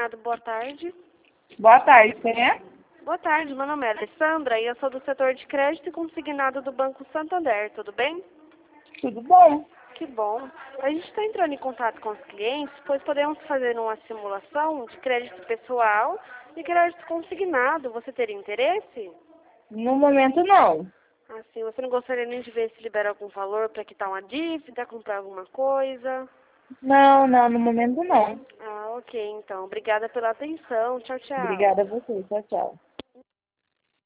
consignado, boa tarde. Boa tarde, quem é? Boa tarde, meu nome é Alessandra e eu sou do setor de crédito e consignado do Banco Santander, tudo bem? Tudo bom? Que bom. A gente está entrando em contato com os clientes, pois podemos fazer uma simulação de crédito pessoal e crédito consignado. Você teria interesse? No momento não. Assim, você não gostaria nem de ver se libera algum valor para quitar uma dívida, comprar alguma coisa? Não, no momento não. Ah, ok, então. Obrigada pela atenção. Tchau, tchau. Obrigada a você. Tchau, tchau.